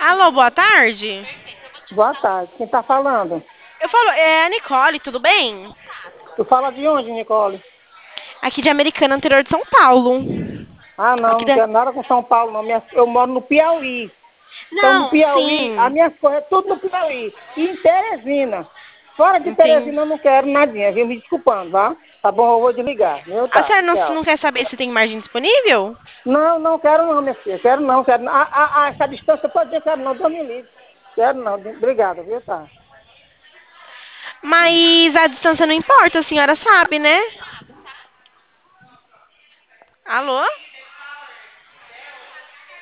Alô, boa tarde. Boa tarde. Quem tá falando? Eu falo, é a Nicole, tudo bem? Tu fala de onde, Nicole? Aqui de Americana, interior de São Paulo. Ah, não, Aqui não da... quero nada com São Paulo, não. Eu moro no Piauí. Então, no Não, Piauí, as sim. minhas coisas tudo no Piauí. E em Teresina. Fora de Entendi. Teresina eu não quero nadinha, viu? Me desculpando, tá? Tá bom, eu vou desligar, viu? A Tá, senhora tchau. não quer saber se tem margem disponível? Não, não quero não, minha filha. Quero não, quero não. Essa distância pode dizer, quero não, Deus me livre. Quero não, obrigado, viu? Tá. Mas a distância não importa, a senhora sabe, né? Alô?